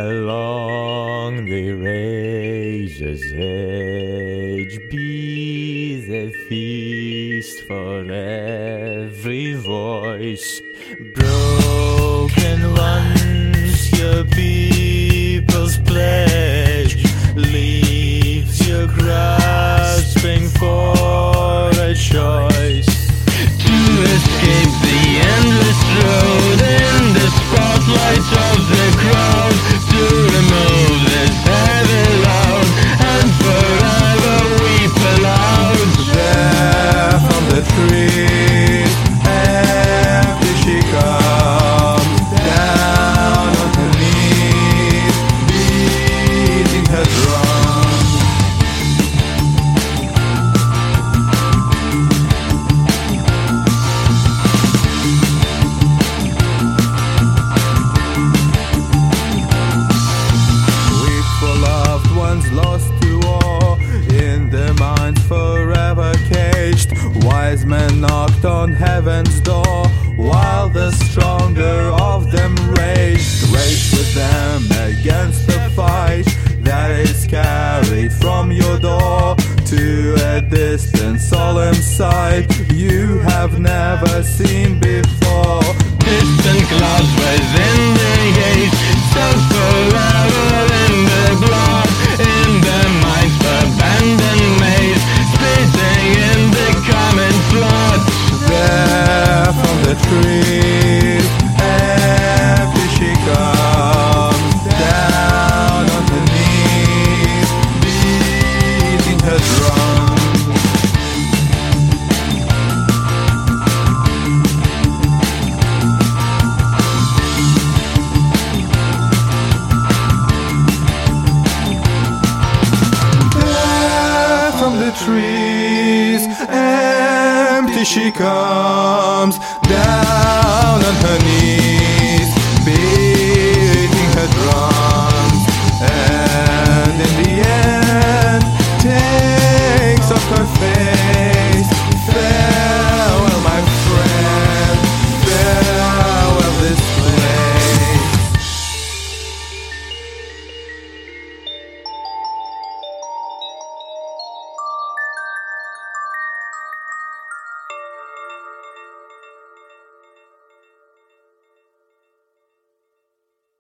along the rage's edge be the feast for every voice. Broken ones, your people's pledge leaves you grasping for a choice. To escape the endless road in the spotlight of the crowd, to remove this heavy load and forever weep aloud. There from the trees, empty she comes, down on her knees, beating her drum. Lost to war, in their minds forever caged. Wise men knocked on heaven's door, while the stronger of them raged with them against the fight that is carried from your door to a distant solemn sight you have never seen before. Distant clouds within the haze, so forever in the blood, in their minds abandoned maze, spitting in the coming flood. There from the trees, empty she comes, down on her knees, beating her drum. Trees, empty she comes, down on her knees, beating her drum.